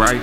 right.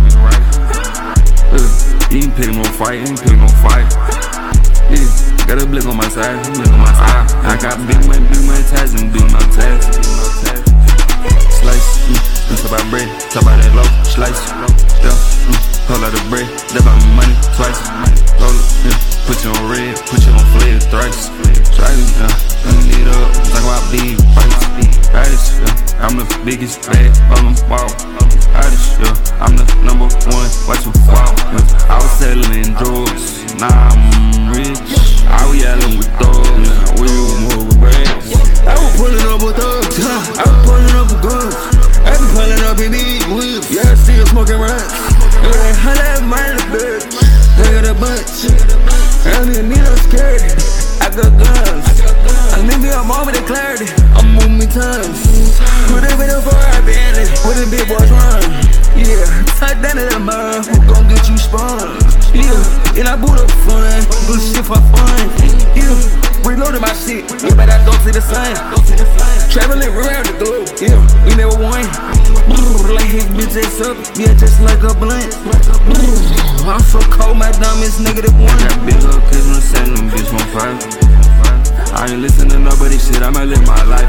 You ain't pick no fight, Yeah, got a blick on my side, I got big money ties and big mouth ties. Slice, talk about bread, talk about that low, slice, yeah, hold out the bread, left out my money twice, hold it, yeah, put you on red, put you on flared thrice, try it, need up, talk about big fights, yeah, I'm the biggest bag on them ball, I'm the number one, watch you fall, I was selling drugs, now I'm rich, I was yelling with thugs, we were more with bread. I was pulling up with thugs, I was pulling up with guns. I been pulling up in big whips, yeah, still smoking rocks. Look at that 100 miles, bitch. Look at the bunch. I don't even need no security. I got guns. I need me a moment of clarity. I'm moving me tons. Put it in before I bend it. Where the big boys run. Yeah, tight down to the mud. Who gon' get you spun? Yeah, and I boot up fun. Do shit for fun. Yeah. Reloaded my shit, yeah, but I don't see the sun. Traveling around the globe, yeah, we never won. Like his bitch just up, yeah, just like a blunt. I'm so cold, my diamonds -1. Got big up kids when sending them bitch on fire. I ain't listen to nobody shit, I'ma live my life,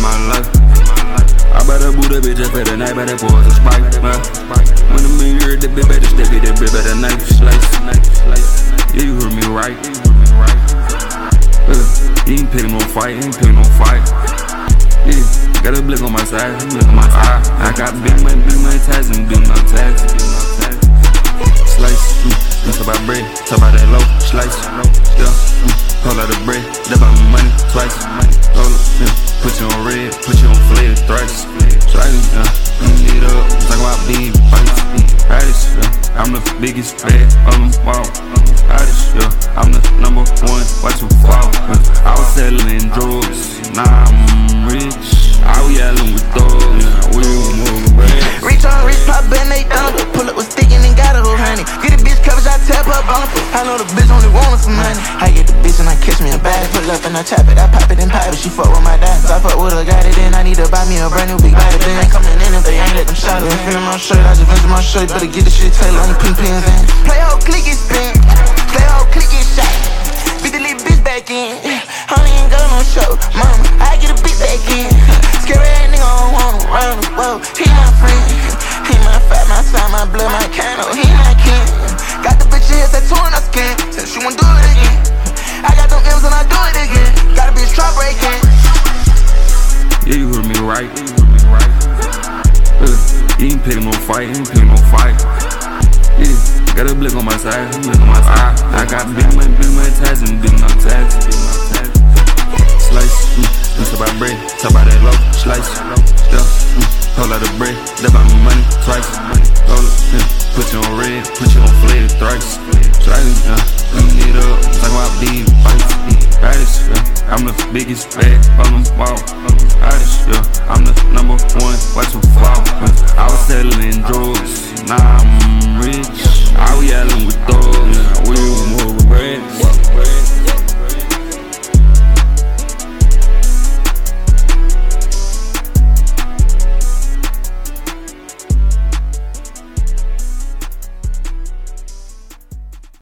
I better boot a bitch up at the night, but that boy's a spike, man. When I'm in here, the bitch better step it, that bitch better knife slice. Yeah, you heard me right. You ain't pick no fight, Yeah, got a blick on my side, I got big money ties and big mouth ties. Slice, talk about bread, talk about that low, slice, yeah, hold out the bread, left out my money twice, hold it, yeah, put you on red, put you on flared thrice, try it, need up, talk about big fights, I'm the biggest bag on them ball, I'm the number one, watch you fall, I was selling drugs, now I'm rich, I was yelling with thugs, we were moving bread. Reach on rich, pop band, they done. Pull up with stick and then got a little honey. Get a bitch coverage, I tap up on it. I know the bitch only wanted some money. I get the bitch and I catch me a bag. Pull up and I chop it, I pop it and pipe it. She fuck with my dad. I fuck with her, got it in. I need to buy me a brand new big body. They ain't coming in if they ain't let them shot it. Feeling my shirt, I just venture my shirt. Better get the shit tailored on the pin pins in. Play whole click it spin. Play whole click it shot. Beat the little bitch back in. Honey ain't got no show. Mama, I get a bitch back in. Scary ass nigga don't wanna run. Whoa, he my friend. He my fat, my side, my blood, my candle. He my king. Got the bitch here tattoo on her skin. Said she won't do it again. I got them M's and I do it again. Got a bitch trap breaking. Yeah, you heard me right. You ain't pick no fight, Yeah, got a blick on my side, I got big money ties and big mouth ties. Slice, talk about bread, talk about that low, slice, yeah, hold out the bread, left out my money twice, hold it, yeah, put you on red, put you on flared thrice, try it, need up, talk about big fights, I'm the biggest bag on them ball, I'm the number one, watch you fall, I was selling drugs, now I'm rich, I was yelling with thugs, we were more with bread.